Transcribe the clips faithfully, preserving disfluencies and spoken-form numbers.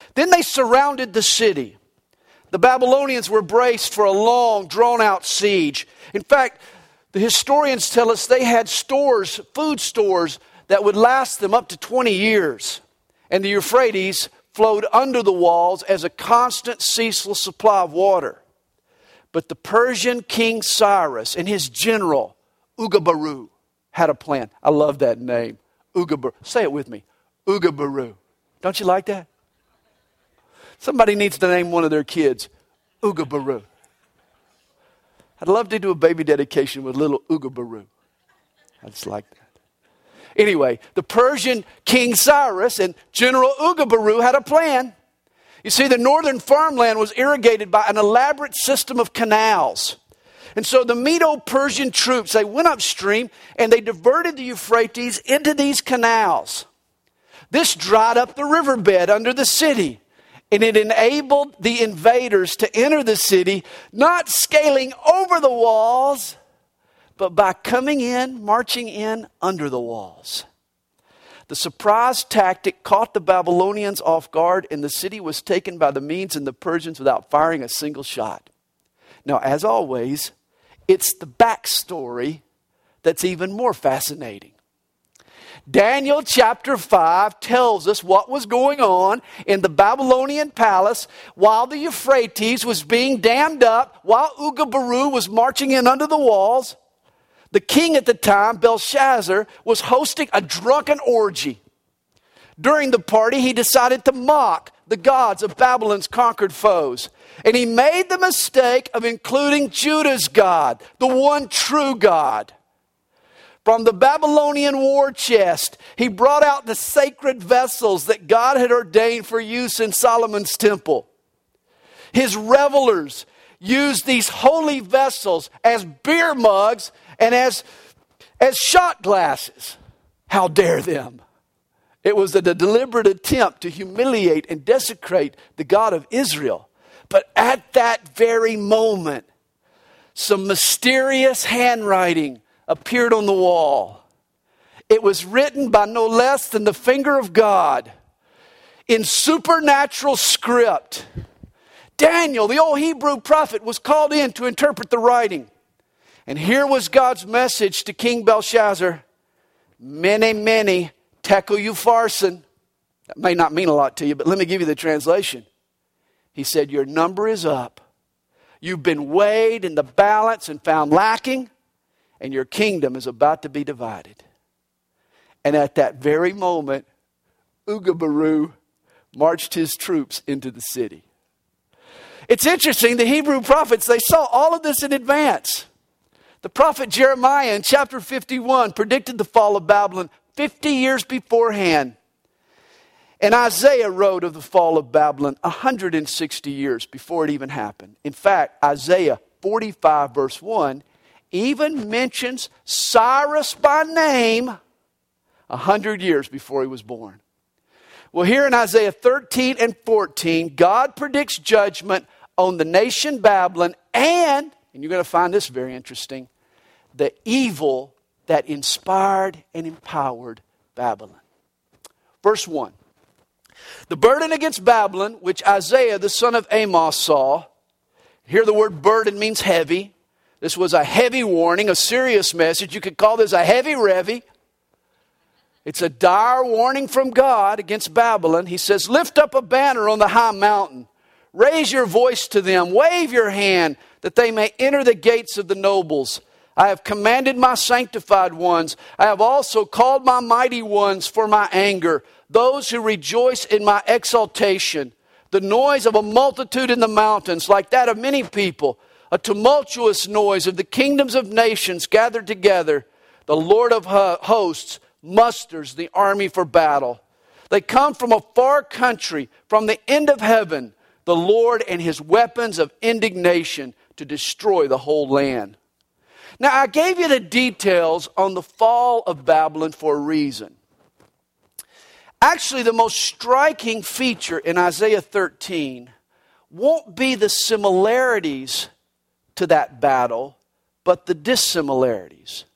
Then they surrounded the city. The Babylonians were braced for a long, drawn-out siege. In fact, the historians tell us they had stores, food stores, that would last them up to twenty years. And the Euphrates flowed under the walls as a constant, ceaseless supply of water. But the Persian king Cyrus and his general, Ugabaru, had a plan. I love that name, Ugabaru. Say it with me, Ugabaru. Don't you like that? Somebody needs to name one of their kids Ugabaru. I'd love to do a baby dedication with little Ugabaru. I just like that. Anyway, the Persian king Cyrus and General Ugabaru had a plan. You see, the northern farmland was irrigated by an elaborate system of canals. And so the Medo-Persian troops, they went upstream and they diverted the Euphrates into these canals. This dried up the riverbed under the city. And it enabled the invaders to enter the city, not scaling over the walls, but by coming in, marching in under the walls. The surprise tactic caught the Babylonians off guard, and the city was taken by the Medes and the Persians without firing a single shot. Now, as always, it's the backstory that's even more fascinating. Daniel chapter five tells us what was going on in the Babylonian palace while the Euphrates was being dammed up, while Ugabaru was marching in under the walls. The king at the time, Belshazzar, was hosting a drunken orgy. During the party, he decided to mock the gods of Babylon's conquered foes. And he made the mistake of including Judah's God, the one true God. From the Babylonian war chest, he brought out the sacred vessels that God had ordained for use in Solomon's temple. His revelers used these holy vessels as beer mugs and as, as shot glasses. How dare them? It was a deliberate attempt to humiliate and desecrate the God of Israel. But at that very moment, some mysterious handwriting appeared on the wall. It was written by no less than the finger of God in supernatural script. Daniel, the old Hebrew prophet, was called in to interpret the writing. And here was God's message to King Belshazzar. Mene, mene, tekel upharsin. That may not mean a lot to you, but let me give you the translation. He said, your number is up. You've been weighed in the balance and found lacking, and your kingdom is about to be divided. And at that very moment, Ugabaru marched his troops into the city. It's interesting, the Hebrew prophets, they saw all of this in advance. The prophet Jeremiah in chapter fifty-one predicted the fall of Babylon fifty years beforehand. And Isaiah wrote of the fall of Babylon one hundred sixty years before it even happened. In fact, Isaiah forty-five verse one even mentions Cyrus by name one hundred years before he was born. Well, here in Isaiah thirteen and fourteen, God predicts judgment on the nation Babylon and, and you're going to find this very interesting, the evil that inspired and empowered Babylon. Verse one. The burden against Babylon, which Isaiah the son of Amos saw. Here the word burden means heavy. This was a heavy warning, a serious message. You could call this a heavy revy. It's a dire warning from God against Babylon. He says, lift up a banner on the high mountain. Raise your voice to them. Wave your hand that they may enter the gates of the nobles. I have commanded my sanctified ones. I have also called my mighty ones for my anger. Those who rejoice in my exaltation. The noise of a multitude in the mountains, like that of many people. A tumultuous noise of the kingdoms of nations gathered together. The Lord of hosts musters the army for battle. They come from a far country, from the end of heaven, the Lord and his weapons of indignation to destroy the whole land. Now, I gave you the details on the fall of Babylon for a reason. Actually, the most striking feature in Isaiah thirteen won't be the similarities to that battle, but the dissimilarities.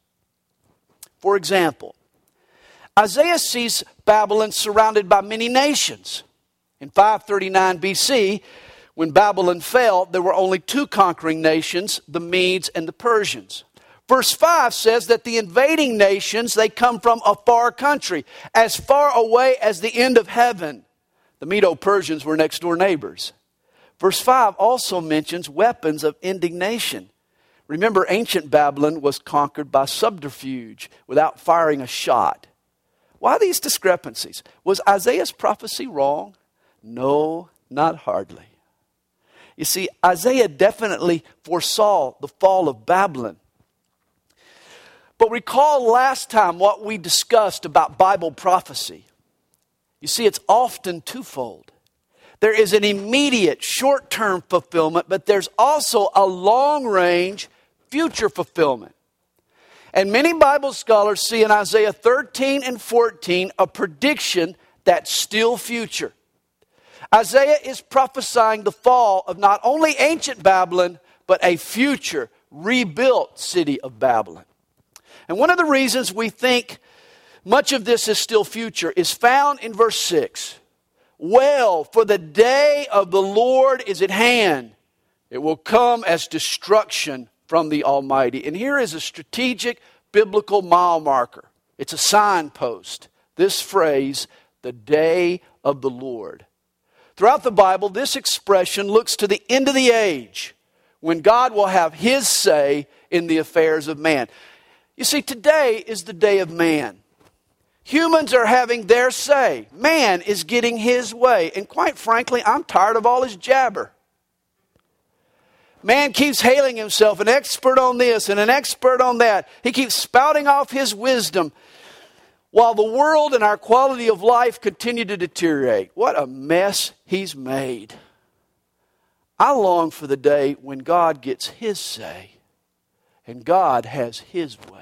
For example, Isaiah sees Babylon surrounded by many nations. In five thirty-nine B C, when Babylon fell, there were only two conquering nations, the Medes and the Persians. Verse five says that the invading nations, they come from a far country, as far away as the end of heaven. The Medo-Persians were next door neighbors. Verse five also mentions weapons of indignation. Remember, ancient Babylon was conquered by subterfuge without firing a shot. Why these discrepancies? Was Isaiah's prophecy wrong? No, not hardly. You see, Isaiah definitely foresaw the fall of Babylon. But recall last time what we discussed about Bible prophecy. You see, it's often twofold. There is an immediate short-term fulfillment, but there's also a long-range future fulfillment. And many Bible scholars see in Isaiah thirteen and fourteen a prediction that's still future. Isaiah is prophesying the fall of not only ancient Babylon, but a future rebuilt city of Babylon. And one of the reasons we think much of this is still future is found in verse six. Well, for the day of the Lord is at hand. It will come as destruction from the Almighty. And here is a strategic biblical mile marker. It's a signpost. This phrase, the day of the Lord. Throughout the Bible, this expression looks to the end of the age when God will have His say in the affairs of man. You see, today is the day of man. Humans are having their say. Man is getting his way. And quite frankly, I'm tired of all his jabber. Man keeps hailing himself an expert on this and an expert on that. He keeps spouting off his wisdom while the world and our quality of life continue to deteriorate. What a mess he's made. I long for the day when God gets His say and God has His way.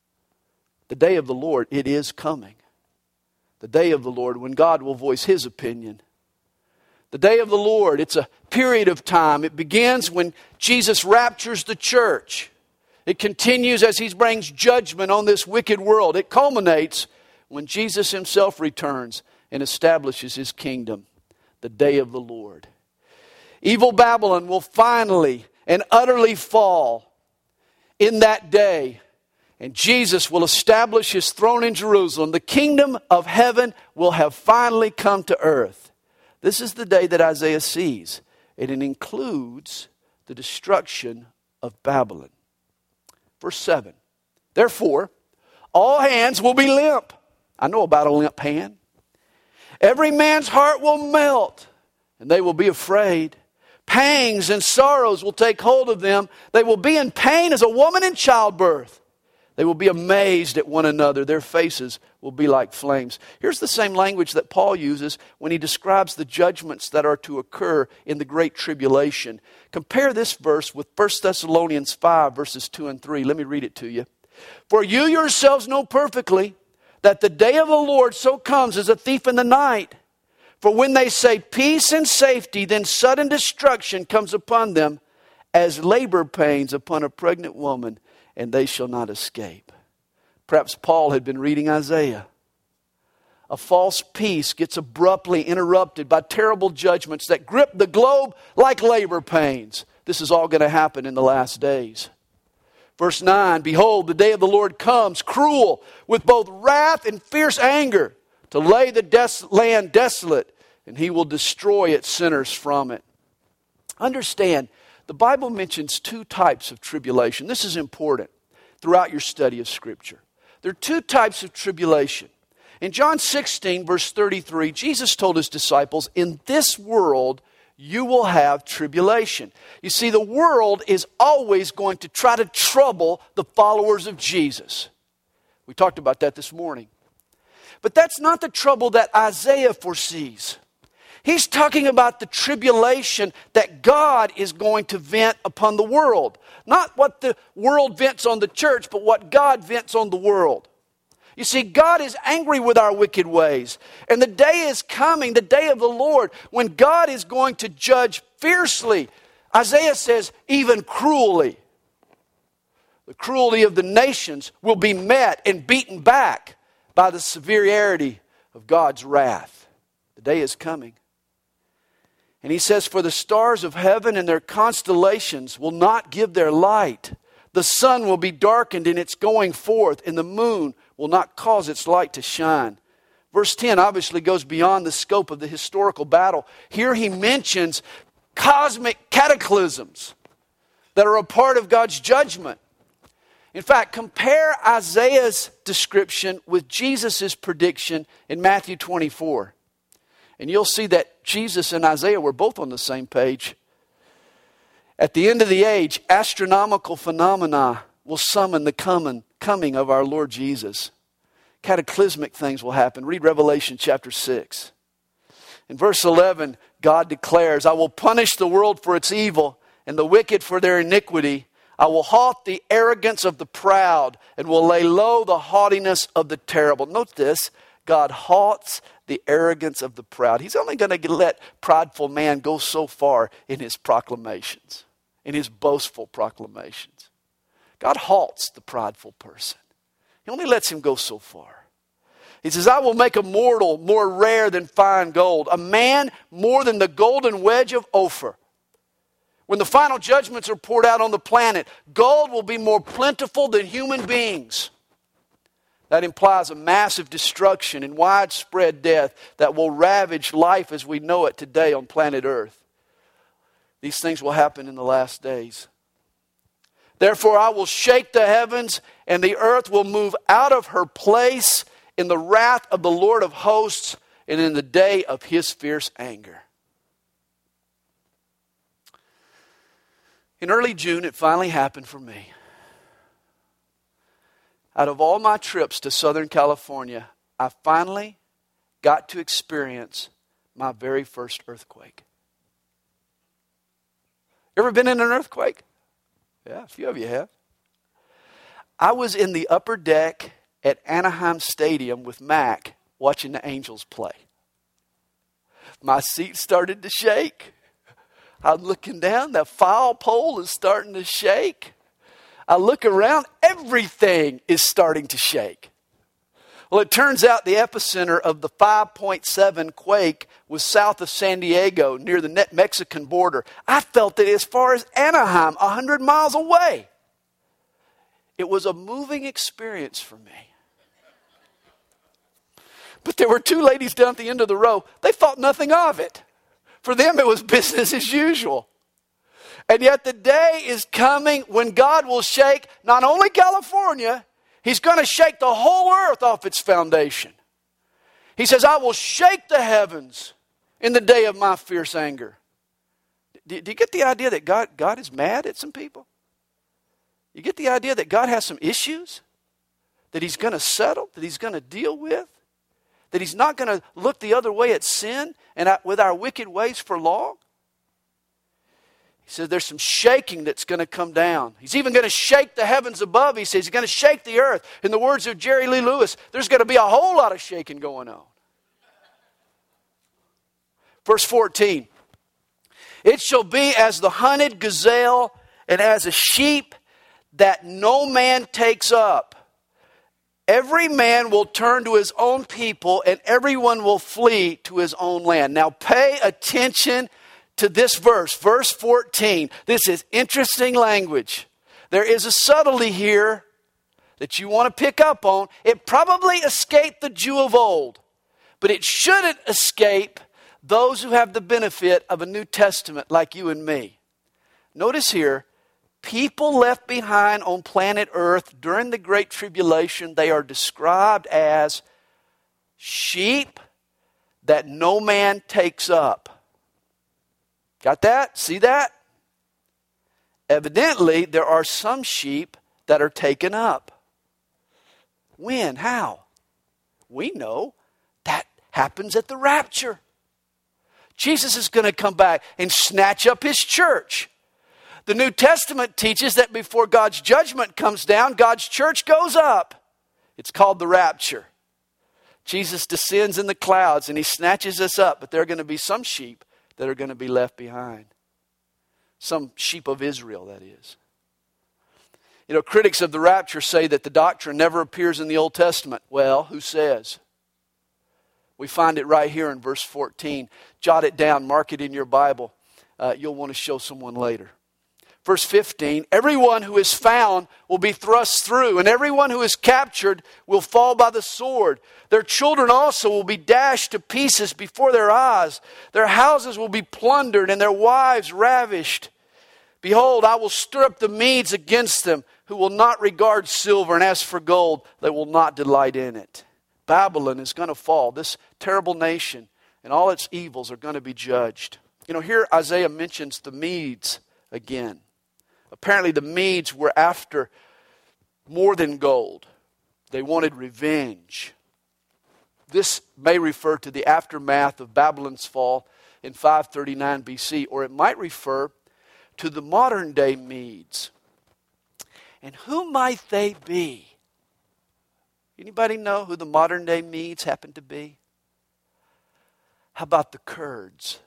The day of the Lord, it is coming. The day of the Lord when God will voice His opinion. The day of the Lord, it's a period of time. It begins when Jesus raptures the church. It continues as He brings judgment on this wicked world. It culminates when Jesus Himself returns and establishes His kingdom. The day of the Lord. Evil Babylon will finally and utterly fall in that day. And Jesus will establish His throne in Jerusalem. The kingdom of heaven will have finally come to earth. This is the day that Isaiah sees. And it includes the destruction of Babylon. Verse seven. Therefore, all hands will be limp. I know about a limp hand. Every man's heart will melt, and they will be afraid. Pangs and sorrows will take hold of them. They will be in pain as a woman in childbirth. They will be amazed at one another. Their faces will be like flames. Here's the same language that Paul uses when he describes the judgments that are to occur in the Great Tribulation. Compare this verse with First Thessalonians five, verses two and three. Let me read it to you. For you yourselves know perfectly that the day of the Lord so comes as a thief in the night. For when they say peace and safety, then sudden destruction comes upon them as labor pains upon a pregnant woman, and they shall not escape. Perhaps Paul had been reading Isaiah. A false peace gets abruptly interrupted by terrible judgments that grip the globe like labor pains. This is all going to happen in the last days. Verse nine, behold, the day of the Lord comes, cruel, with both wrath and fierce anger, to lay the des- land desolate, and He will destroy its sinners from it. Understand, the Bible mentions two types of tribulation. This is important throughout your study of Scripture. There are two types of tribulation. In John sixteen, verse thirty-three, Jesus told His disciples, in this world you will have tribulation. You see, the world is always going to try to trouble the followers of Jesus. We talked about that this morning. But that's not the trouble that Isaiah foresees. He's talking about the tribulation that God is going to vent upon the world. Not what the world vents on the church, but what God vents on the world. You see, God is angry with our wicked ways. And the day is coming, the day of the Lord, when God is going to judge fiercely. Isaiah says, even cruelly. The cruelty of the nations will be met and beaten back by the severity of God's wrath. The day is coming. And he says, for the stars of heaven and their constellations will not give their light. The sun will be darkened in its going forth, and the moon will not cause its light to shine. Verse ten obviously goes beyond the scope of the historical battle. Here he mentions cosmic cataclysms that are a part of God's judgment. In fact, compare Isaiah's description with Jesus' prediction in Matthew twenty-four. And you'll see that Jesus and Isaiah were both on the same page. At the end of the age, astronomical phenomena will summon the coming, coming of our Lord Jesus. Cataclysmic things will happen. Read Revelation chapter six. In verse eleven, God declares, I will punish the world for its evil and the wicked for their iniquity. I will halt the arrogance of the proud and will lay low the haughtiness of the terrible. Note this, God halts the arrogance of the proud. He's only going to let prideful man go so far in his proclamations, in his boastful proclamations. God halts the prideful person. He only lets him go so far. He says, I will make a mortal more rare than fine gold, a man more than the golden wedge of Ophir. When the final judgments are poured out on the planet, gold will be more plentiful than human beings. That implies a massive destruction and widespread death that will ravage life as we know it today on planet Earth. These things will happen in the last days. Therefore, I will shake the heavens, and the earth will move out of her place in the wrath of the Lord of hosts and in the day of his fierce anger. In early June, it finally happened for me. Out of all my trips to Southern California, I finally got to experience my very first earthquake. Ever been in an earthquake? Yeah, a few of you have. I was in the upper deck at Anaheim Stadium with Mac watching the Angels play. My seat started to shake. I'm looking down, that foul pole is starting to shake. I look around, everything is starting to shake. Well, it turns out the epicenter of the five point seven quake was south of San Diego, near the Mexican border. I felt it as far as Anaheim, one hundred miles away. It was a moving experience for me. But there were two ladies down at the end of the row. They thought nothing of it. For them, it was business as usual. And yet the day is coming when God will shake not only California, he's going to shake the whole earth off its foundation. He says, I will shake the heavens in the day of my fierce anger. Do, do you get the idea that God, God is mad at some people? You get the idea that God has some issues that he's going to settle, that he's going to deal with, that he's not going to look the other way at sin and at, with our wicked ways for long? He says there's some shaking that's going to come down. He's even going to shake the heavens above. He says he's going to shake the earth. In the words of Jerry Lee Lewis, there's going to be a whole lot of shaking going on. Verse fourteen. It shall be as the hunted gazelle and as a sheep that no man takes up. Every man will turn to his own people and everyone will flee to his own land. Now pay attention to this verse, verse fourteen. This is interesting language. There is a subtlety here that you want to pick up on. It probably escaped the Jew of old, but it shouldn't escape those who have the benefit of a New Testament like you and me. Notice here, people left behind on planet Earth during the Great Tribulation, they are described as sheep that no man takes up. Got that? See that? Evidently, there are some sheep that are taken up. When? How? We know that happens at the rapture. Jesus is going to come back and snatch up his church. The New Testament teaches that before God's judgment comes down, God's church goes up. It's called the rapture. Jesus descends in the clouds and he snatches us up, but there are going to be some sheep that are going to be left behind. Some sheep of Israel, that is. You know, critics of the rapture say that the doctrine never appears in the Old Testament. Well, who says? We find it right here in verse fourteen. Jot it down, mark it in your Bible. Uh, you'll want to show someone later. Verse fifteen, everyone who is found will be thrust through, and everyone who is captured will fall by the sword. Their children also will be dashed to pieces before their eyes. Their houses will be plundered, and their wives ravished. Behold, I will stir up the Medes against them, who will not regard silver, and as for gold, they will not delight in it. Babylon is going to fall. This terrible nation and all its evils are going to be judged. You know, here Isaiah mentions the Medes again. Apparently the Medes were after more than gold. They wanted revenge. This may refer to the aftermath of Babylon's fall in five thirty-nine B C, or it might refer to the modern day Medes. And who might they be? Anybody know who the modern day Medes happen to be? How about the Kurds?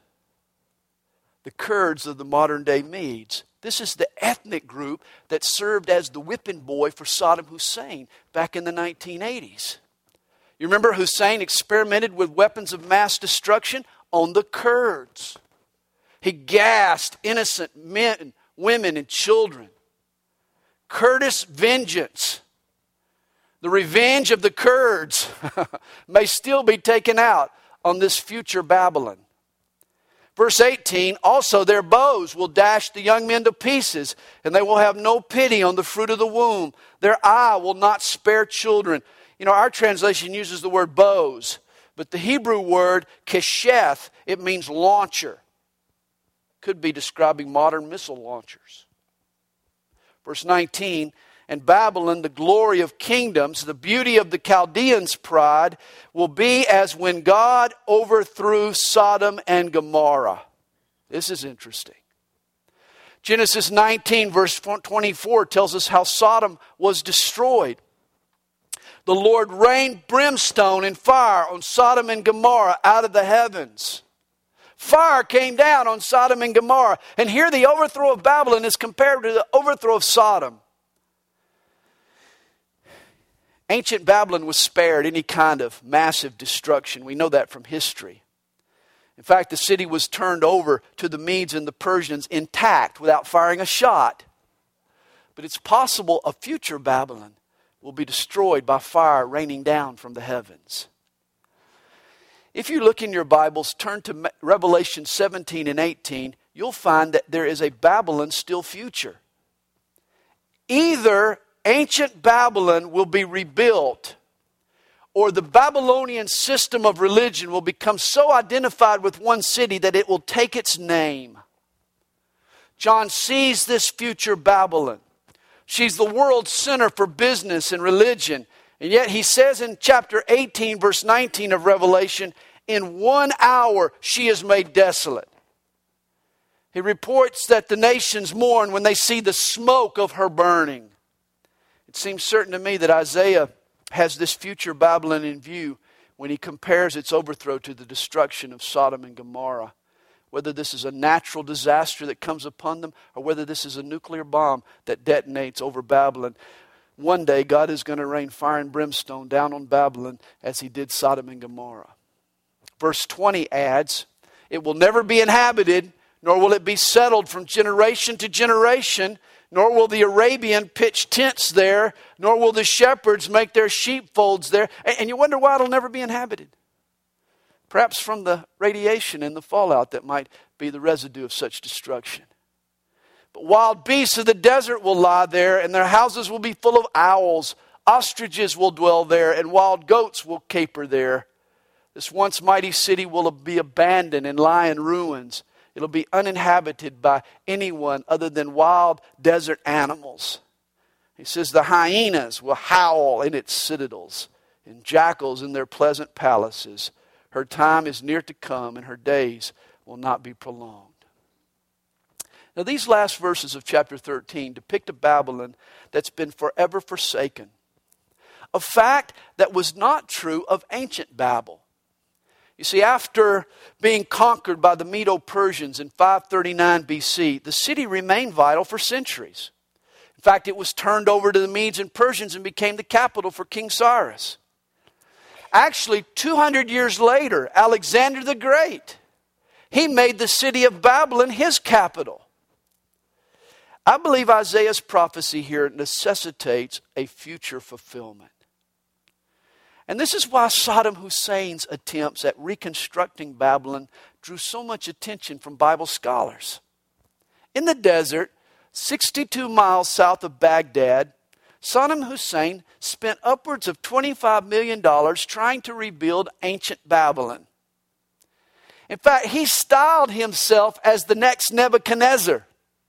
The Kurds of the modern day Medes. This is the ethnic group that served as the whipping boy for Saddam Hussein back in the nineteen eighties. You remember Hussein experimented with weapons of mass destruction on the Kurds. He gassed innocent men, women, and children. Kurdish vengeance. The revenge of the Kurds may still be taken out on this future Babylon. Verse eighteen, also their bows will dash the young men to pieces, and they will have no pity on the fruit of the womb. Their eye will not spare children. You know, our translation uses the word bows, but the Hebrew word kesheth, it means launcher. Could be describing modern missile launchers. Verse nineteen, and Babylon, the glory of kingdoms, the beauty of the Chaldeans' pride, will be as when God overthrew Sodom and Gomorrah. This is interesting. Genesis nineteen, verse twenty-four tells us how Sodom was destroyed. The Lord rained brimstone and fire on Sodom and Gomorrah out of the heavens. Fire came down on Sodom and Gomorrah. And here the overthrow of Babylon is compared to the overthrow of Sodom. Ancient Babylon was spared any kind of massive destruction. We know that from history. In fact, the city was turned over to the Medes and the Persians intact without firing a shot. But it's possible a future Babylon will be destroyed by fire raining down from the heavens. If you look in your Bibles, turn to Revelation seventeen and eighteen, you'll find that there is a Babylon still future. Either ancient Babylon will be rebuilt, or the Babylonian system of religion will become so identified with one city that it will take its name. John sees this future Babylon. She's the world center for business and religion. And yet he says in chapter eighteen, verse nineteen of Revelation, in one hour she is made desolate. He reports that the nations mourn when they see the smoke of her burning. It seems certain to me that Isaiah has this future Babylon in view when he compares its overthrow to the destruction of Sodom and Gomorrah. Whether this is a natural disaster that comes upon them, or whether this is a nuclear bomb that detonates over Babylon, one day God is going to rain fire and brimstone down on Babylon as he did Sodom and Gomorrah. Verse twenty adds, it will never be inhabited, nor will it be settled from generation to generation, nor will the Arabian pitch tents there, nor will the shepherds make their sheepfolds there. And you wonder why it'll never be inhabited. Perhaps from the radiation and the fallout that might be the residue of such destruction. But wild beasts of the desert will lie there, and their houses will be full of owls. Ostriches will dwell there, and wild goats will caper there. This once mighty city will be abandoned and lie in ruins. It'll be uninhabited by anyone other than wild desert animals. He says the hyenas will howl in its citadels, and jackals in their pleasant palaces. Her time is near to come, and her days will not be prolonged. Now, these last verses of chapter thirteen depict a Babylon that's been forever forsaken. A fact that was not true of ancient Babel. You see, after being conquered by the Medo-Persians in five thirty-nine B C, the city remained vital for centuries. In fact, it was turned over to the Medes and Persians and became the capital for King Cyrus. Actually, two hundred years later, Alexander the Great, he made the city of Babylon his capital. I believe Isaiah's prophecy here necessitates a future fulfillment. And this is why Saddam Hussein's attempts at reconstructing Babylon drew so much attention from Bible scholars. In the desert, sixty-two miles south of Baghdad, Saddam Hussein spent upwards of twenty-five million dollars trying to rebuild ancient Babylon. In fact, he styled himself as the next Nebuchadnezzar.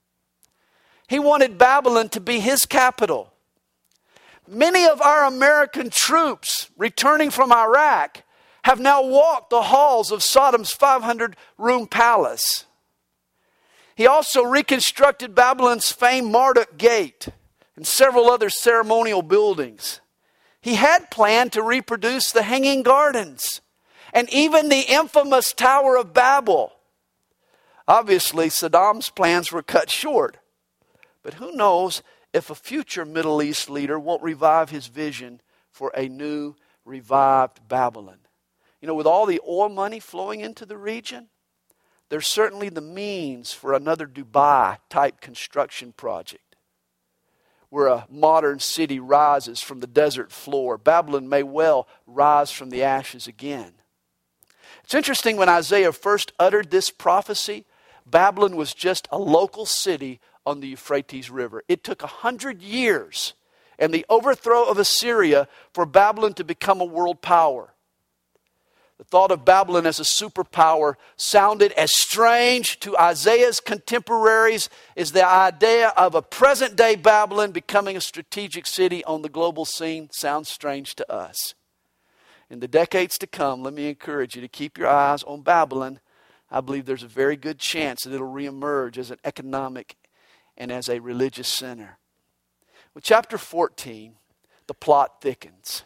He wanted Babylon to be his capital. Many of our American troops returning from Iraq have now walked the halls of Saddam's five hundred room palace. He also reconstructed Babylon's famed Marduk Gate and several other ceremonial buildings. He had planned to reproduce the Hanging Gardens and even the infamous Tower of Babel. Obviously, Saddam's plans were cut short. But who knows if a future Middle East leader won't revive his vision for a new, revived Babylon. You know, with all the oil money flowing into the region, there's certainly the means for another Dubai-type construction project, where a modern city rises from the desert floor. Babylon may well rise from the ashes again. It's interesting, when Isaiah first uttered this prophecy, Babylon was just a local city on the Euphrates River. It took a hundred years and the overthrow of Assyria for Babylon to become a world power. The thought of Babylon as a superpower sounded as strange to Isaiah's contemporaries as the idea of a present-day Babylon becoming a strategic city on the global scene sounds strange to us. In the decades to come, let me encourage you to keep your eyes on Babylon. I believe there's a very good chance that it'll reemerge as an economic and as a religious center. With chapter fourteen, the plot thickens.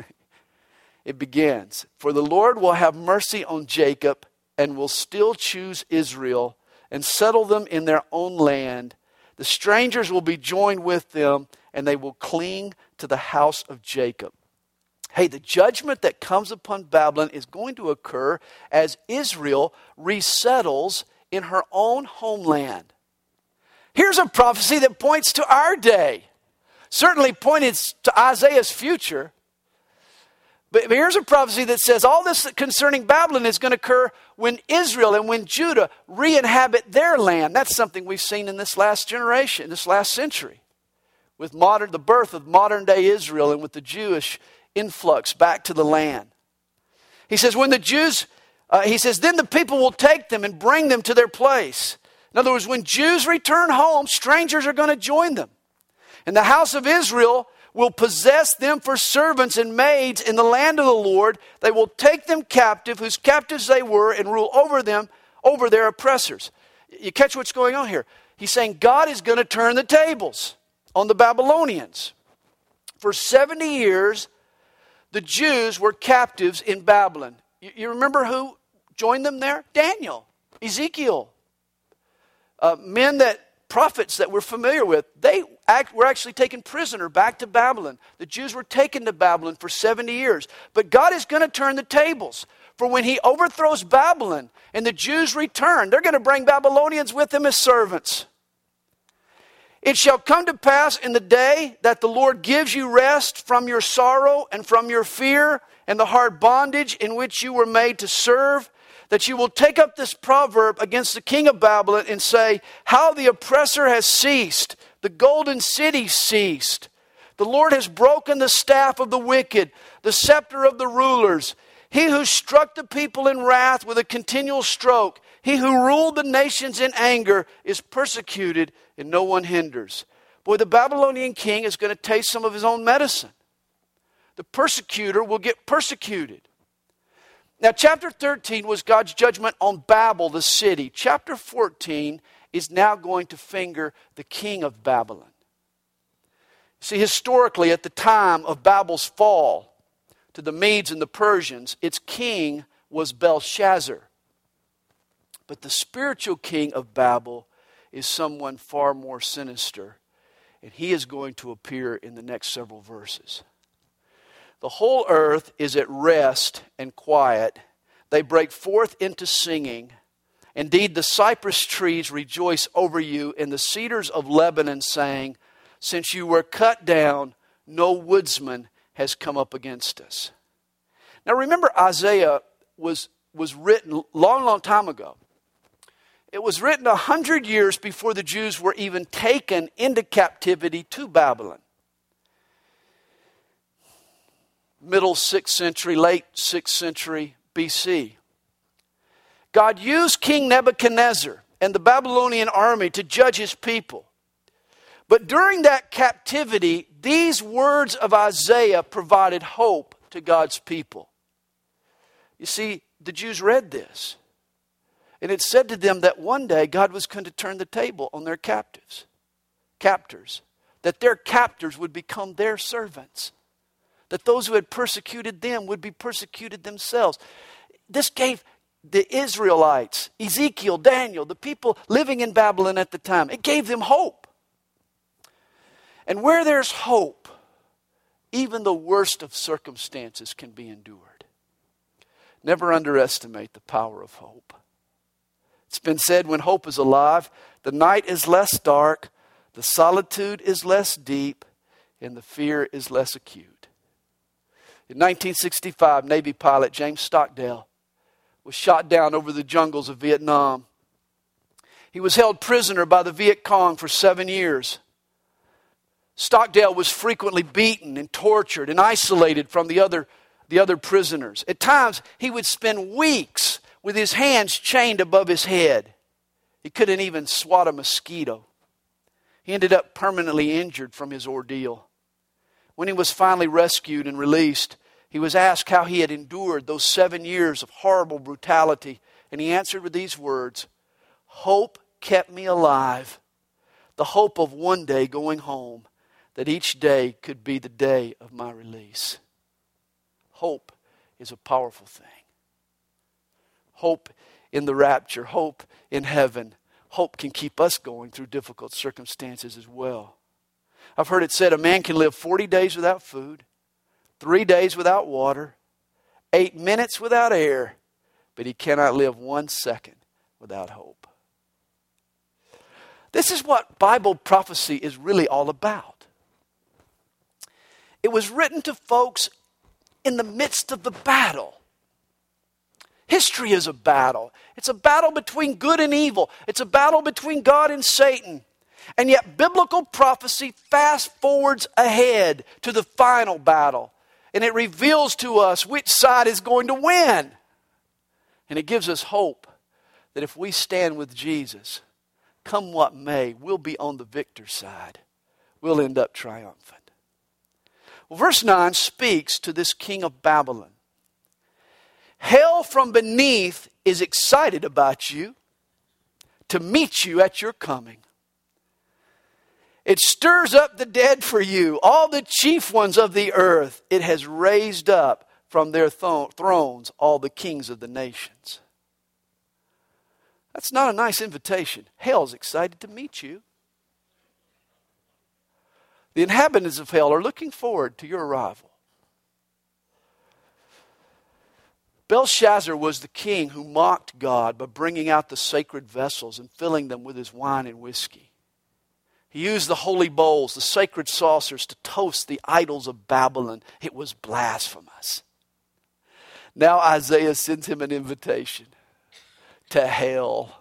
It begins, "For the Lord will have mercy on Jacob and will still choose Israel and settle them in their own land. The strangers will be joined with them and they will cling to the house of Jacob." Hey, the judgment that comes upon Babylon is going to occur as Israel resettles in her own homeland. Here's a prophecy that points to our day. Certainly pointed to Isaiah's future. But here's a prophecy that says all this concerning Babylon is going to occur when Israel and when Judah re-inhabit their land. That's something we've seen in this last generation, this last century. With modern, the birth of modern day Israel and with the Jewish influx back to the land. He says, when the Jews, uh, he says, then the people will take them and bring them to their place. In other words, when Jews return home, strangers are going to join them. And the house of Israel will possess them for servants and maids in the land of the Lord. They will take them captive, whose captives they were, and rule over them, over their oppressors. You catch what's going on here? He's saying God is going to turn the tables on the Babylonians. For seventy years, the Jews were captives in Babylon. You, you remember who joined them there? Daniel, Ezekiel. Uh, men that, prophets that we're familiar with, they act, were actually taken prisoner back to Babylon. The Jews were taken to Babylon for seventy years. But God is going to turn the tables. For when he overthrows Babylon and the Jews return, they're going to bring Babylonians with them as servants. It shall come to pass in the day that the Lord gives you rest from your sorrow and from your fear and the hard bondage in which you were made to serve, that you will take up this proverb against the king of Babylon and say, how the oppressor has ceased, the golden city ceased. The Lord has broken the staff of the wicked, the scepter of the rulers. He who struck the people in wrath with a continual stroke, he who ruled the nations in anger, is persecuted and no one hinders. Boy, the Babylonian king is going to taste some of his own medicine. The persecutor will get persecuted. Now, chapter thirteen was God's judgment on Babel, the city. Chapter fourteen is now going to finger the king of Babylon. See, historically, at the time of Babel's fall to the Medes and the Persians, its king was Belshazzar. But the spiritual king of Babel is someone far more sinister, and he is going to appear in the next several verses. The whole earth is at rest and quiet. They break forth into singing. Indeed, the cypress trees rejoice over you, and the cedars of Lebanon, saying, since you were cut down, no woodsman has come up against us. Now remember, Isaiah was, was written long, long time ago. It was written a hundred years before the Jews were even taken into captivity to Babylon. Middle sixth century, late sixth century B C. God used King Nebuchadnezzar and the Babylonian army to judge his people. But during that captivity, these words of Isaiah provided hope to God's people. You see, the Jews read this. And it said to them that one day God was going to turn the table on their captives, captors. That their captors would become their servants. That those who had persecuted them would be persecuted themselves. This gave the Israelites, Ezekiel, Daniel, the people living in Babylon at the time, it gave them hope. And where there's hope, even the worst of circumstances can be endured. Never underestimate the power of hope. It's been said, when hope is alive, the night is less dark, the solitude is less deep, and the fear is less acute. In nineteen sixty-five, Navy pilot James Stockdale was shot down over the jungles of Vietnam. He was held prisoner by the Viet Cong for seven years. Stockdale was frequently beaten and tortured and isolated from the other, the other prisoners. At times, he would spend weeks with his hands chained above his head. He couldn't even swat a mosquito. He ended up permanently injured from his ordeal. When he was finally rescued and released, he was asked how he had endured those seven years of horrible brutality. And he answered with these words, hope kept me alive. The hope of one day going home, that each day could be the day of my release. Hope is a powerful thing. Hope in the rapture, hope in heaven. Hope can keep us going through difficult circumstances as well. I've heard it said a man can live forty days without food, three days without water, eight minutes without air, but he cannot live one second without hope. This is what Bible prophecy is really all about. It was written to folks in the midst of the battle. History is a battle. It's a battle between good and evil. It's a battle between God and Satan. And yet biblical prophecy fast forwards ahead to the final battle. And it reveals to us which side is going to win. And it gives us hope that if we stand with Jesus, come what may, we'll be on the victor's side. We'll end up triumphant. Well, verse nine speaks to this king of Babylon. Hell from beneath is excited about you to meet you at your coming. It stirs up the dead for you, all the chief ones of the earth. It has raised up from their th- thrones all the kings of the nations. That's not a nice invitation. Hell's excited to meet you. The inhabitants of hell are looking forward to your arrival. Belshazzar was the king who mocked God by bringing out the sacred vessels and filling them with his wine and whiskey. He used the holy bowls, the sacred saucers, to toast the idols of Babylon. It was blasphemous. Now Isaiah sends him an invitation to hell.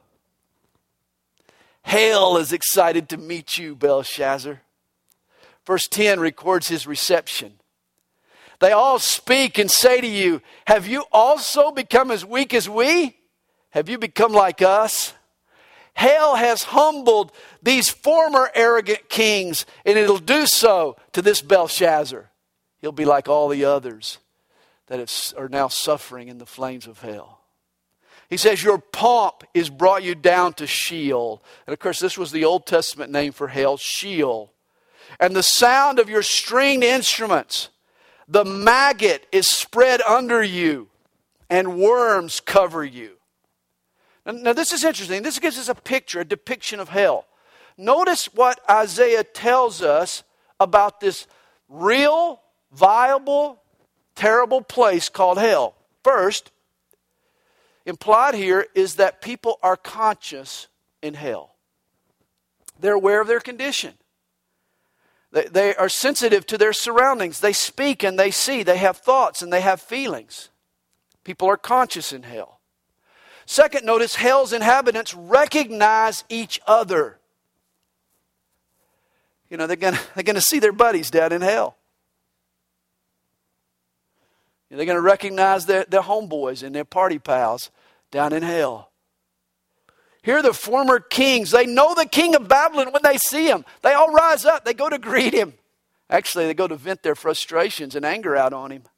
Hell is excited to meet you, Belshazzar. Verse ten records his reception. They all speak and say to you, have you also become as weak as we? Have you become like us? Hell has humbled these former arrogant kings, and it'll do so to this Belshazzar. He'll be like all the others that have, are now suffering in the flames of hell. He says, your pomp is brought you down to Sheol. And of course, this was the Old Testament name for hell, Sheol. And the sound of your stringed instruments, the maggot is spread under you, and worms cover you. Now, now this is interesting. This gives us a picture, a depiction of hell. Notice what Isaiah tells us about this real, viable, terrible place called hell. First, implied here is that people are conscious in hell. They're aware of their condition. They, they are sensitive to their surroundings. They speak and they see. They have thoughts and they have feelings. People are conscious in hell. Second, notice hell's inhabitants recognize each other. You know, they're going they're going to see their buddies down in hell. They're going to recognize their, their homeboys and their party pals down in hell. Here are the former kings. They know the king of Babylon when they see him. They all rise up. They go to greet him. Actually, they go to vent their frustrations and anger out on him.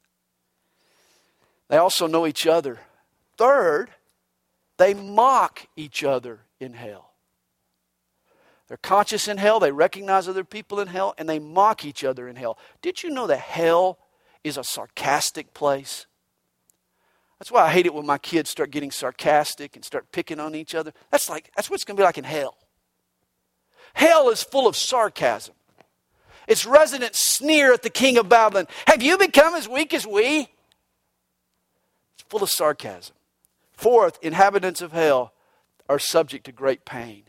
They also know each other. Third, they mock each other in hell. They're conscious in hell. They recognize other people in hell. And they mock each other in hell. Did you know that hell is a sarcastic place? That's why I hate it when my kids start getting sarcastic and start picking on each other. That's like that's what it's going to be like in hell. Hell is full of sarcasm. Its residents sneer at the king of Babylon. Have you become as weak as we? It's full of sarcasm. Fourth, inhabitants of hell are subject to great pain.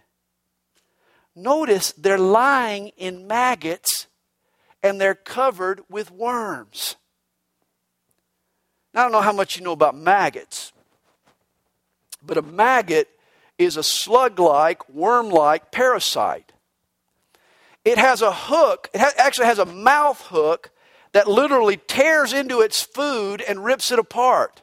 Notice they're lying in maggots and they're covered with worms. Now, I don't know how much you know about maggots, but a maggot is a slug-like, worm-like parasite. It has a hook, it ha- actually has a mouth hook that literally tears into its food and rips it apart.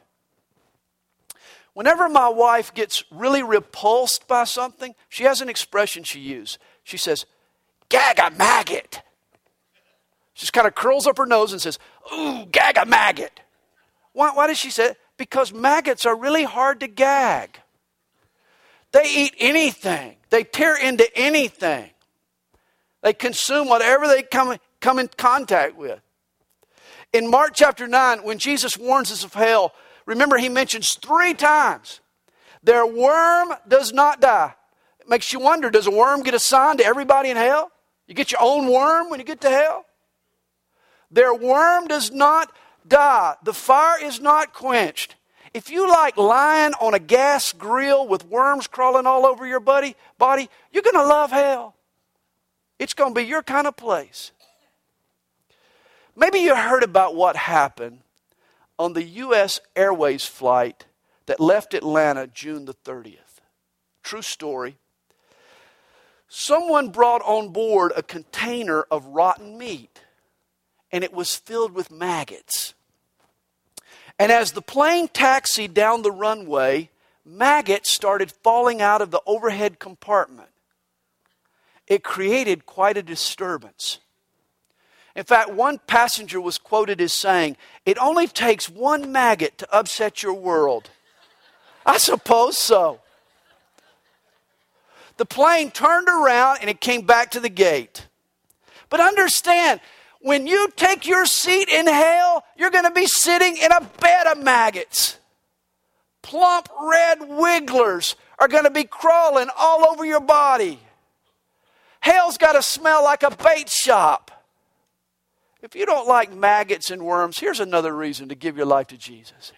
Whenever my wife gets really repulsed by something, she has an expression she uses. She says, "Gag a maggot." She just kind of curls up her nose and says, "Ooh, gag a maggot." Why, why does she say it? Because maggots are really hard to gag. They eat anything. They tear into anything. They consume whatever they come, come in contact with. In Mark chapter nine, when Jesus warns us of hell, remember he mentions three times, their worm does not die. It makes you wonder, does a worm get assigned to everybody in hell? You get your own worm when you get to hell? Their worm does not die. The fire is not quenched. If you like lying on a gas grill with worms crawling all over your body, body, you're going to love hell. It's going to be your kind of place. Maybe you heard about what happened on the U S Airways flight that left Atlanta June the thirtieth. True story. Someone brought on board a container of rotten meat, and it was filled with maggots. And as the plane taxied down the runway, maggots started falling out of the overhead compartment. It created quite a disturbance. In fact, one passenger was quoted as saying, "It only takes one maggot to upset your world." I suppose so. The plane turned around and it came back to the gate. But understand, when you take your seat in hell, you're going to be sitting in a bed of maggots. Plump red wigglers are going to be crawling all over your body. Hell's got to smell like a bait shop. If you don't like maggots and worms, here's another reason to give your life to Jesus.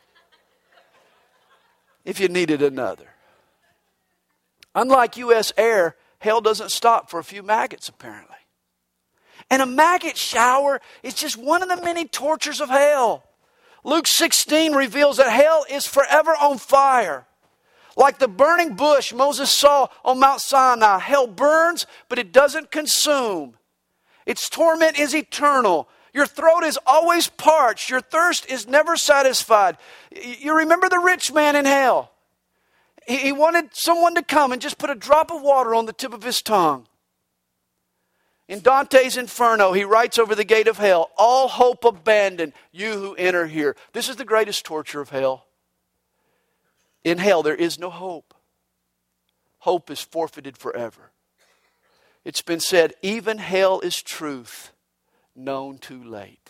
If you needed another. Unlike U S Air, hell doesn't stop for a few maggots apparently. And a maggot shower is just one of the many tortures of hell. Luke sixteen reveals that hell is forever on fire. Like the burning bush Moses saw on Mount Sinai, hell burns, but it doesn't consume. Its torment is eternal. Your throat is always parched. Your thirst is never satisfied. You remember the rich man in hell. He wanted someone to come and just put a drop of water on the tip of his tongue. In Dante's Inferno, he writes over the gate of hell, "All hope abandon, you who enter here." This is the greatest torture of hell. In hell, there is no hope. Hope is forfeited forever. It's been said, even hell is truth, known too late.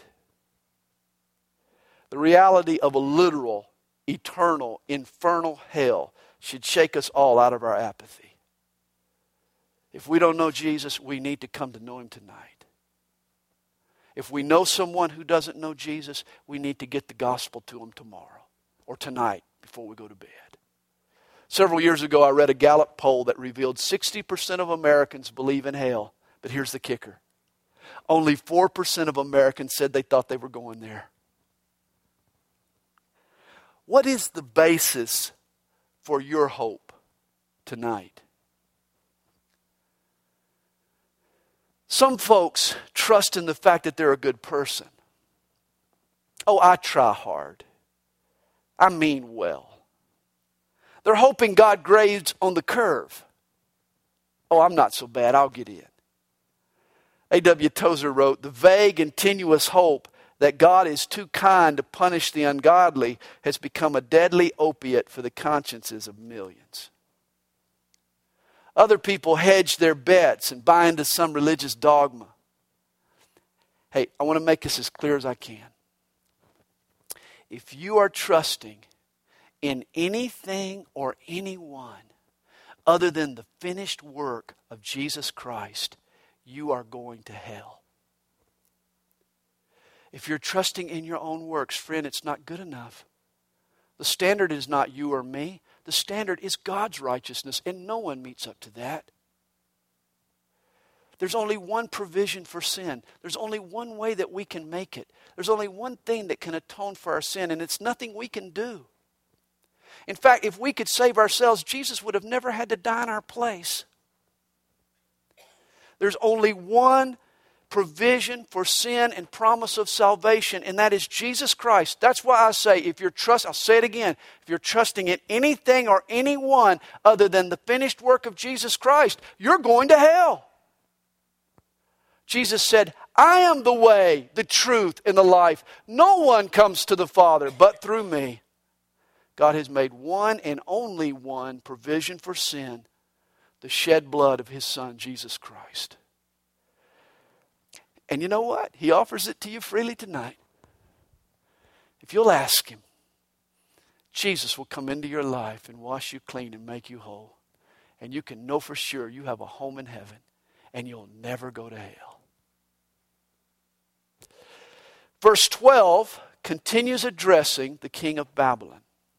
The reality of a literal, eternal, infernal hell should shake us all out of our apathy. If we don't know Jesus, we need to come to know Him tonight. If we know someone who doesn't know Jesus, we need to get the gospel to them tomorrow or tonight before we go to bed. Several years ago, I read a Gallup poll that revealed sixty percent of Americans believe in hell. But here's the kicker. Only four percent of Americans said they thought they were going there. What is the basis for your hope tonight? Some folks trust in the fact that they're a good person. Oh, I try hard. I mean well. They're hoping God grades on the curve. Oh, I'm not so bad. I'll get in. A W Tozer wrote, the vague and tenuous hope that God is too kind to punish the ungodly has become a deadly opiate for the consciences of millions. Other people hedge their bets and buy into some religious dogma. Hey, I want to make this as clear as I can. If you are trusting in anything or anyone other than the finished work of Jesus Christ, you are going to hell. If you're trusting in your own works, friend, it's not good enough. The standard is not you or me. The standard is God's righteousness, and no one meets up to that. There's only one provision for sin. There's only one way that we can make it. There's only one thing that can atone for our sin, and it's nothing we can do. In fact, if we could save ourselves, Jesus would have never had to die in our place. There's only one provision for sin and promise of salvation, and that is Jesus Christ. That's why I say, if you're trust, I'll say it again, if you're trusting in anything or anyone other than the finished work of Jesus Christ, you're going to hell. Jesus said, I am the way, the truth, and the life. No one comes to the Father but through me. God has made one and only one provision for sin, the shed blood of His Son, Jesus Christ. And you know what? He offers it to you freely tonight. If you'll ask Him, Jesus will come into your life and wash you clean and make you whole. And you can know for sure you have a home in heaven and you'll never go to hell. Verse twelve continues addressing the king of Babylon.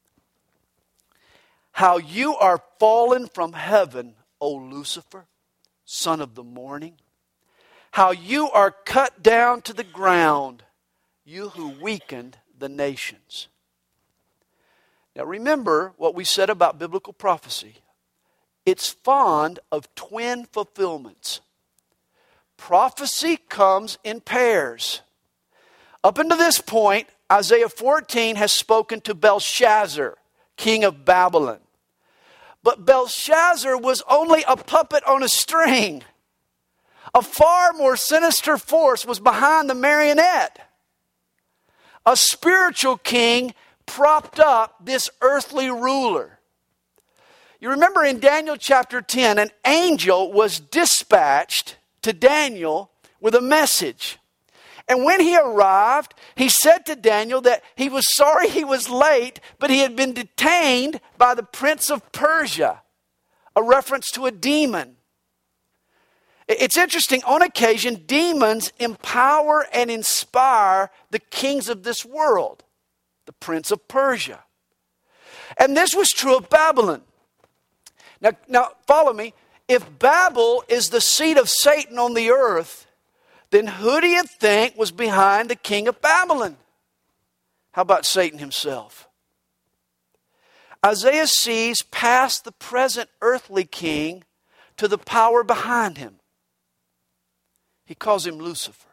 How you are fallen from heaven, O Lucifer, son of the morning. How you are cut down to the ground, you who weakened the nations. Now remember what we said about biblical prophecy. It's fond of twin fulfillments. Prophecy comes in pairs. Up until this point, Isaiah fourteen has spoken to Belshazzar, king of Babylon. But Belshazzar was only a puppet on a string. A far more sinister force was behind the marionette. A spiritual king propped up this earthly ruler. You remember in Daniel chapter ten, an angel was dispatched to Daniel with a message. And when he arrived, he said to Daniel that he was sorry he was late, but he had been detained by the prince of Persia, a reference to a demon. It's interesting, on occasion, demons empower and inspire the kings of this world, the prince of Persia. And this was true of Babylon. Now, now follow me. If Babel is the seat of Satan on the earth, then who do you think was behind the king of Babylon? How about Satan himself? Isaiah sees past the present earthly king to the power behind him. He calls him Lucifer.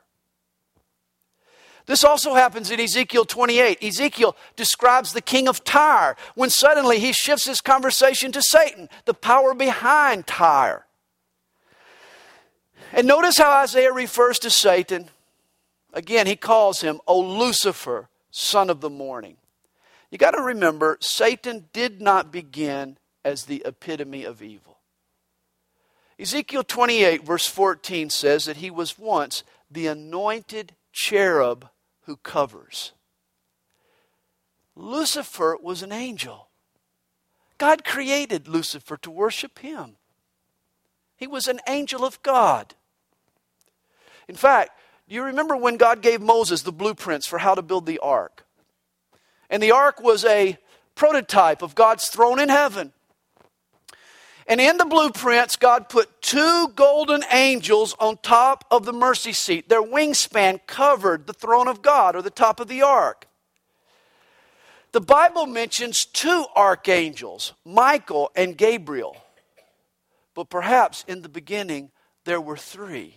This also happens in Ezekiel twenty-eight. Ezekiel describes the king of Tyre when suddenly he shifts his conversation to Satan, the power behind Tyre. And notice how Isaiah refers to Satan. Again, he calls him, O Lucifer, son of the morning. You got to remember, Satan did not begin as the epitome of evil. Ezekiel twenty-eight verse fourteen says that he was once the anointed cherub who covers. Lucifer was an angel. God created Lucifer to worship Him. He was an angel of God. In fact, do you remember when God gave Moses the blueprints for how to build the ark? And the ark was a prototype of God's throne in heaven. And in the blueprints, God put two golden angels on top of the mercy seat. Their wingspan covered the throne of God, or the top of the ark. The Bible mentions two archangels, Michael and Gabriel. But perhaps in the beginning, there were three.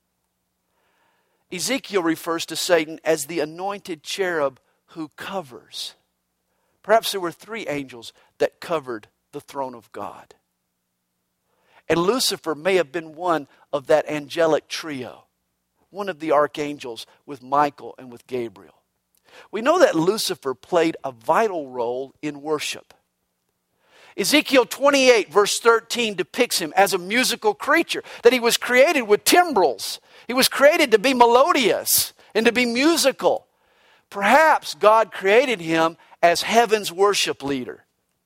Ezekiel refers to Satan as the anointed cherub who covers. Perhaps there were three angels that covered the throne of God. And Lucifer may have been one of that angelic trio, one of the archangels with Michael and with Gabriel. We know that Lucifer played a vital role in worship. Ezekiel twenty-eight verse thirteen depicts him as a musical creature, that he was created with timbrels. He was created to be melodious and to be musical. Perhaps God created him as heaven's worship leader.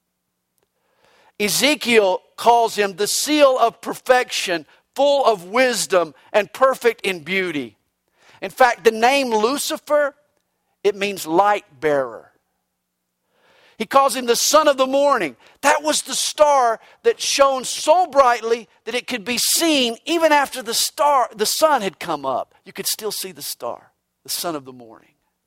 Ezekiel calls him the seal of perfection, full of wisdom and perfect in beauty. In fact, the name Lucifer, it means light bearer. He calls him the son of the morning. That was the star that shone so brightly that it could be seen even after the star, the sun had come up. You could still see the star, the son of the morning.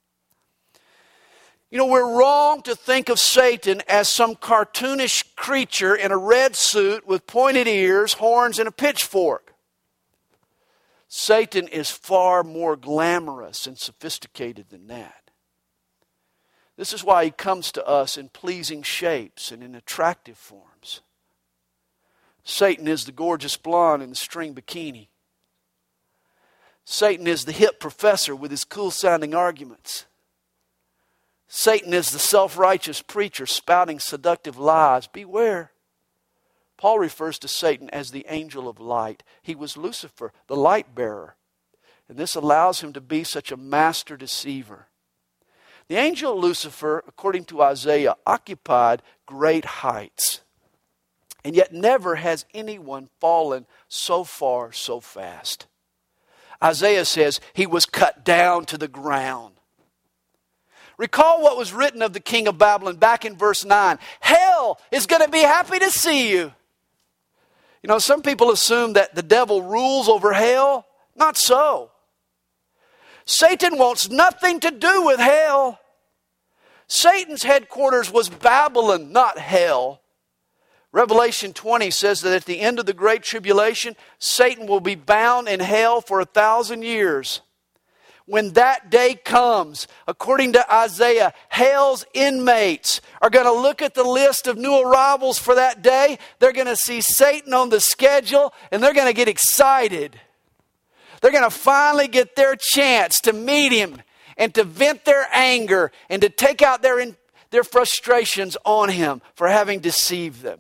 You know, we're wrong to think of Satan as some cartoonish creature in a red suit with pointed ears, horns, and a pitchfork. Satan is far more glamorous and sophisticated than that. This is why he comes to us in pleasing shapes and in attractive forms. Satan is the gorgeous blonde in the string bikini. Satan is the hip professor with his cool-sounding arguments. Satan is the self-righteous preacher spouting seductive lies. Beware. Paul refers to Satan as the angel of light. He was Lucifer, the light bearer. And this allows him to be such a master deceiver. The angel Lucifer, according to Isaiah, occupied great heights. And yet never has anyone fallen so far so fast. Isaiah says he was cut down to the ground. Recall what was written of the king of Babylon back in verse nine. Hell is going to be happy to see you. You know, some people assume that the devil rules over hell. Not so. Satan wants nothing to do with hell. Satan's headquarters was Babylon, not hell. Revelation twenty says that at the end of the Great Tribulation, Satan will be bound in hell for a thousand years. When that day comes, according to Isaiah, hell's inmates are going to look at the list of new arrivals for that day. They're going to see Satan on the schedule and they're going to get excited. They're going to finally get their chance to meet him and to vent their anger and to take out their, in, their frustrations on him for having deceived them.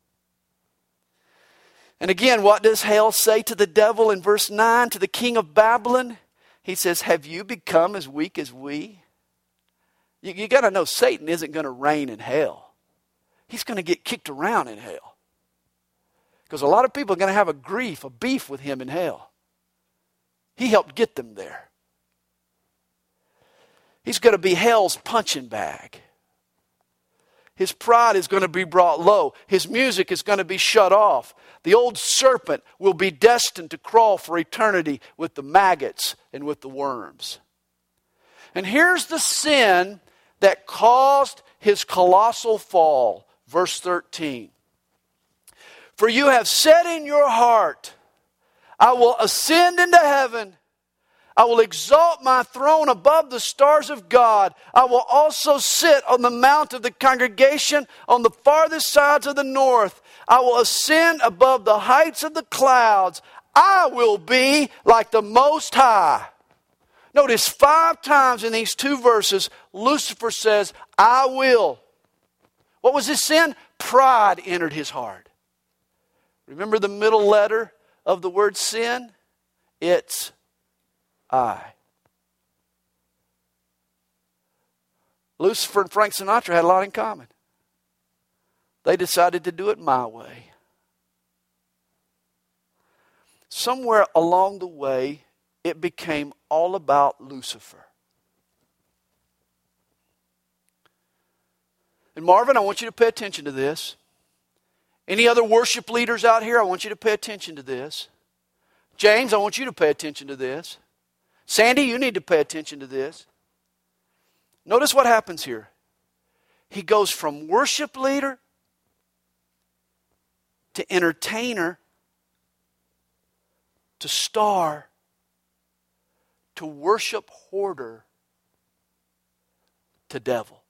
And again, what does hell say to the devil in verse nine, to the king of Babylon? He says, have you become as weak as we? You, you got to know Satan isn't going to reign in hell. He's going to get kicked around in hell. Because a lot of people are going to have a grief, a beef with him in hell. He helped get them there. He's going to be hell's punching bag. His pride is going to be brought low. His music is going to be shut off. The old serpent will be destined to crawl for eternity with the maggots and with the worms. And here's the sin that caused his colossal fall. Verse thirteen. For you have said in your heart, I will ascend into heaven. I will exalt my throne above the stars of God. I will also sit on the mount of the congregation on the farthest sides of the north. I will ascend above the heights of the clouds. I will be like the Most High. Notice five times in these two verses, Lucifer says, I will. What was his sin? Pride entered his heart. Remember the middle letter of the word sin? It's I. Lucifer and Frank Sinatra had a lot in common. They decided to do it my way. Somewhere along the way, it became all about Lucifer. And Marvin, I want you to pay attention to this. Any other worship leaders out here, I want you to pay attention to this. James, I want you to pay attention to this. Sandy, you need to pay attention to this. Notice what happens here. He goes from worship leader to entertainer to star to worship hoarder to devil.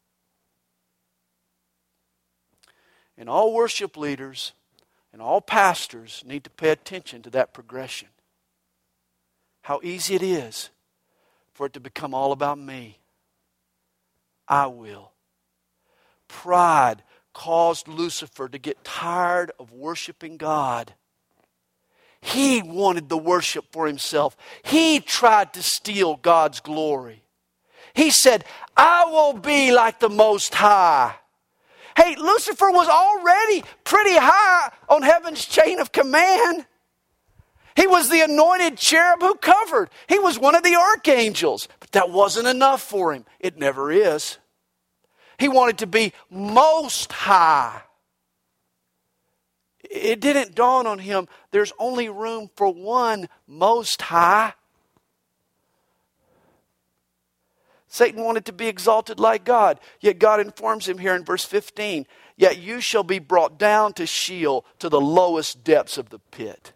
And all worship leaders and all pastors need to pay attention to that progression. How easy it is for it to become all about me. I will. Pride caused Lucifer to get tired of worshiping God. He wanted the worship for himself. He tried to steal God's glory. He said, I will be like the Most High. Hey, Lucifer was already pretty high on heaven's chain of command. He was the anointed cherub who covered. He was one of the archangels. But that wasn't enough for him. It never is. He wanted to be most high. It didn't dawn on him, there's only room for one most high. Satan wanted to be exalted like God. Yet God informs him here in verse fifteen, yet you shall be brought down to Sheol, to the lowest depths of the pit.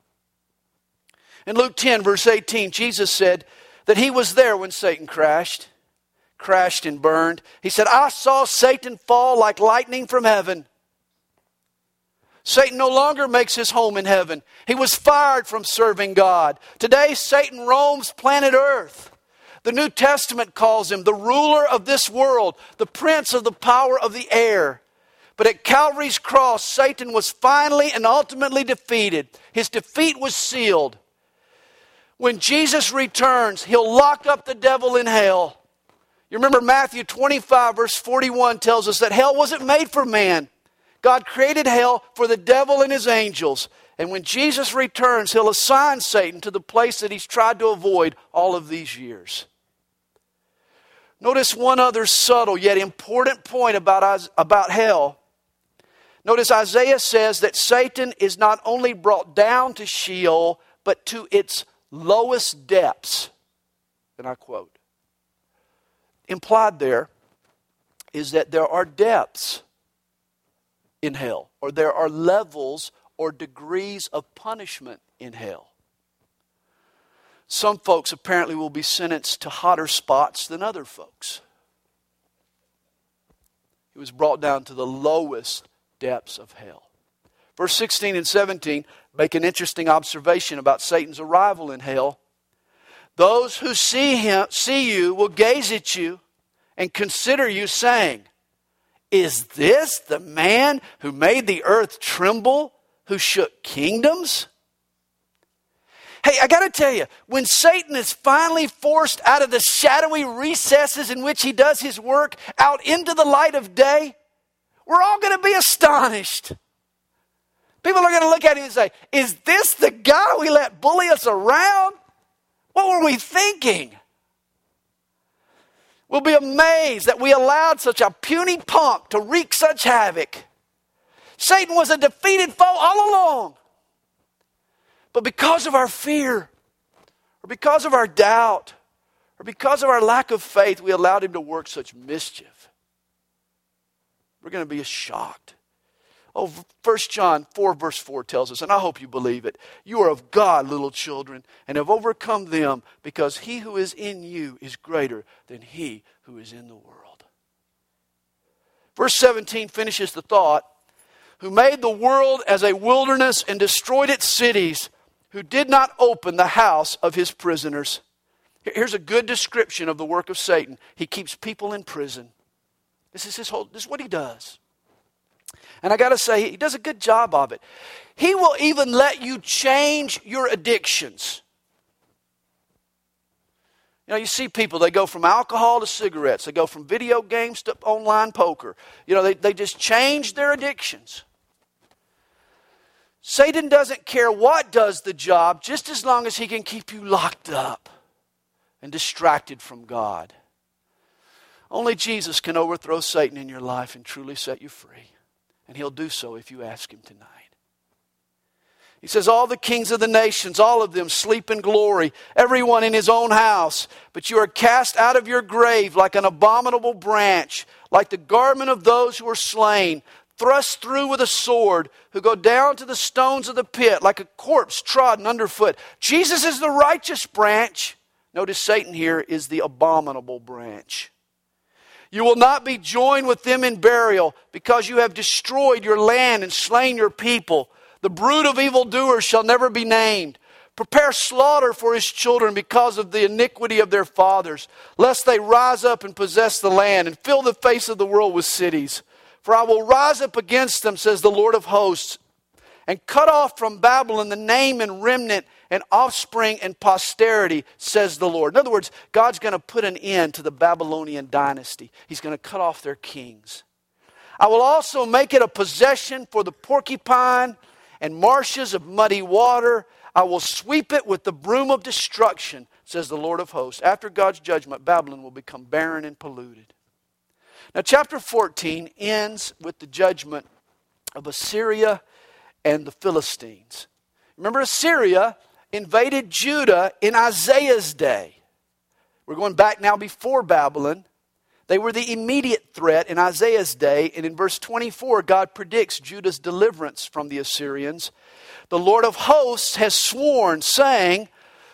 In Luke ten, verse eighteen, Jesus said that he was there when Satan crashed, crashed and burned. He said, I saw Satan fall like lightning from heaven. Satan no longer makes his home in heaven. He was fired from serving God. Today, Satan roams planet Earth. The New Testament calls him the ruler of this world, the prince of the power of the air. But at Calvary's cross, Satan was finally and ultimately defeated. His defeat was sealed. When Jesus returns, he'll lock up the devil in hell. You remember Matthew twenty-five, verse forty-one tells us that hell wasn't made for man. God created hell for the devil and his angels. And when Jesus returns, he'll assign Satan to the place that he's tried to avoid all of these years. Notice one other subtle yet important point about, about hell. Notice Isaiah says that Satan is not only brought down to Sheol, but to its lowest depths. And I quote. Implied there is that there are depths in hell, or there are levels or degrees of punishment in hell. Some folks apparently will be sentenced to hotter spots than other folks. He was brought down to the lowest depths of hell. Verse sixteen and seventeen make an interesting observation about Satan's arrival in hell. Those who see him, see you will gaze at you and consider you, saying, is this the man who made the earth tremble, who shook kingdoms? Hey, I got to tell you, when Satan is finally forced out of the shadowy recesses in which he does his work out into the light of day, we're all going to be astonished. People are going to look at him and say, is this the guy we let bully us around? What were we thinking? We'll be amazed that we allowed such a puny punk to wreak such havoc. Satan was a defeated foe all along. But because of our fear, or because of our doubt, or because of our lack of faith, we allowed him to work such mischief. We're going to be shocked. Oh, First John four verse four tells us, and I hope you believe it, you are of God, little children, and have overcome them, because he who is in you is greater than he who is in the world. Verse seventeen finishes the thought, who made the world as a wilderness and destroyed its cities, who did not open the house of his prisoners. Here's a good description of the work of Satan. He keeps people in prison. This is his whole, this is what he does. And I got to say, he does a good job of it. He will even let you change your addictions. You know, you see people, they go from alcohol to cigarettes. They go from video games to online poker. You know, they, they just change their addictions. Satan doesn't care what does the job, just as long as he can keep you locked up and distracted from God. Only Jesus can overthrow Satan in your life and truly set you free. And He'll do so if you ask Him tonight. He says, all the kings of the nations, all of them sleep in glory, everyone in his own house. But you are cast out of your grave like an abominable branch, like the garment of those who are slain, thrust through with a sword, who go down to the stones of the pit, like a corpse trodden underfoot. Jesus is the righteous branch. Notice Satan here is the abominable branch. You will not be joined with them in burial, because you have destroyed your land and slain your people. The brood of evildoers shall never be named. Prepare slaughter for his children because of the iniquity of their fathers, lest they rise up and possess the land and fill the face of the world with cities. For I will rise up against them, says the Lord of hosts, and cut off from Babylon the name and remnant and offspring and posterity, says the Lord. In other words, God's going to put an end to the Babylonian dynasty. He's going to cut off their kings. I will also make it a possession for the porcupine and marshes of muddy water. I will sweep it with the broom of destruction, says the Lord of hosts. After God's judgment, Babylon will become barren and polluted. Now, chapter fourteen ends with the judgment of Assyria and the Philistines. Remember, Assyria invaded Judah in Isaiah's day. We're going back now before Babylon. They were the immediate threat in Isaiah's day. And in verse twenty-four, God predicts Judah's deliverance from the Assyrians. The Lord of hosts has sworn, saying,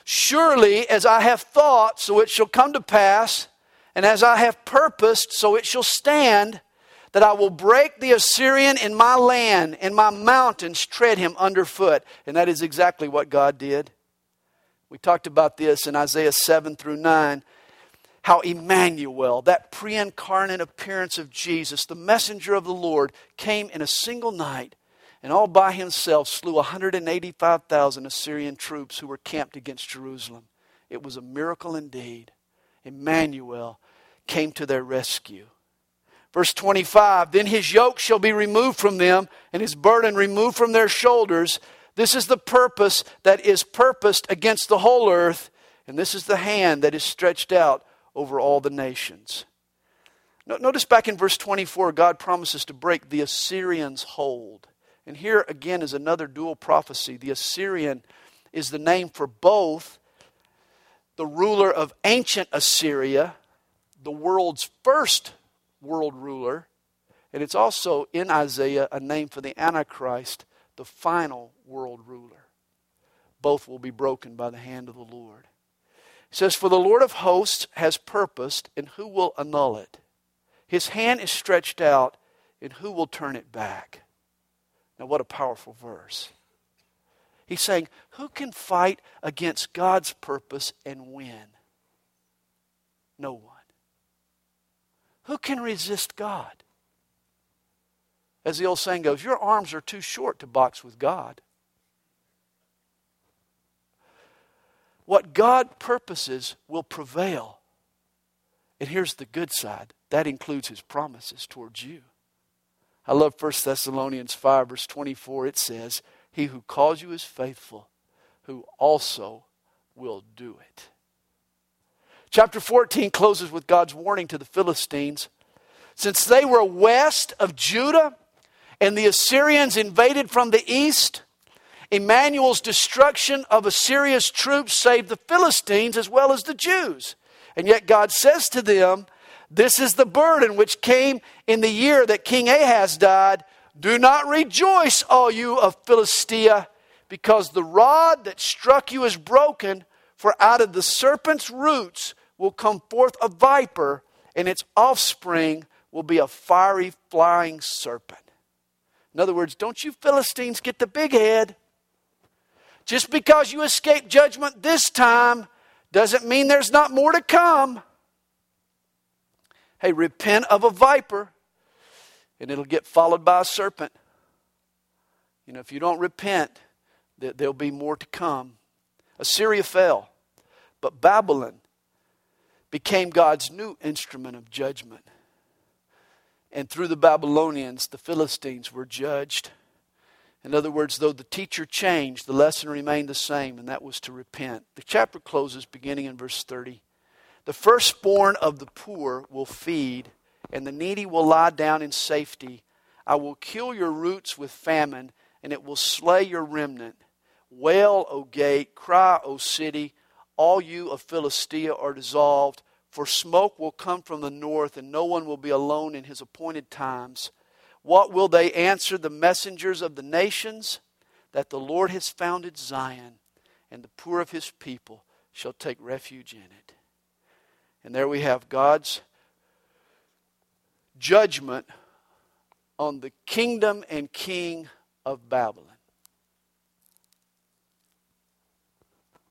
surely as I have thought, so it shall come to pass, and as I have purposed, so it shall stand, that I will break the Assyrian in my land, and my mountains tread him underfoot. And that is exactly what God did. We talked about this in Isaiah seven through nine. How Emmanuel, that pre-incarnate appearance of Jesus, the messenger of the Lord, came in a single night and all by himself slew one hundred eighty-five thousand Assyrian troops who were camped against Jerusalem. It was a miracle indeed. Emmanuel came to their rescue. Verse twenty-five, then his yoke shall be removed from them and his burden removed from their shoulders. This is the purpose that is purposed against the whole earth, and this is the hand that is stretched out over all the nations. Notice back in verse twenty-four, God promises to break the Assyrians' hold. And here again is another dual prophecy. The Assyrian is the name for both the ruler of ancient Assyria, the world's first world ruler, and it's also in Isaiah a name for the Antichrist, the final world ruler. Both will be broken by the hand of the Lord. It says, for the Lord of hosts has purposed, and who will annul it? His hand is stretched out, and who will turn it back? Now what a powerful verse. He's saying, who can fight against God's purpose and win? No one. Who can resist God? As the old saying goes, your arms are too short to box with God. What God purposes will prevail. And here's the good side. That includes His promises towards you. I love First Thessalonians five, verse twenty-four. It says, he who calls you is faithful, who also will do it. Chapter fourteen closes with God's warning to the Philistines. Since they were west of Judah and the Assyrians invaded from the east, Emmanuel's destruction of Assyria's troops saved the Philistines as well as the Jews. And yet God says to them, this is the burden which came in the year that King Ahaz died. Do not rejoice, all you of Philistia, because the rod that struck you is broken, for out of the serpent's roots will come forth a viper, and its offspring will be a fiery flying serpent. In other words, don't you Philistines get the big head. Just because you escape judgment this time doesn't mean there's not more to come. Hey, repent of a viper and it'll get followed by a serpent. You know, if you don't repent, there'll be more to come. Assyria fell, but Babylon became God's new instrument of judgment. And through the Babylonians, the Philistines were judged. In other words, though the teacher changed, the lesson remained the same, and that was to repent. The chapter closes beginning in verse thirty. The firstborn of the poor will feed, and the needy will lie down in safety. I will kill your roots with famine, and it will slay your remnant. Wail, O gate, cry, O city, all you of Philistia are dissolved, for smoke will come from the north, and no one will be alone in his appointed times. What will they answer the messengers of the nations? That the Lord has founded Zion, and the poor of his people shall take refuge in it. And there we have God's judgment on the kingdom and king of Babylon.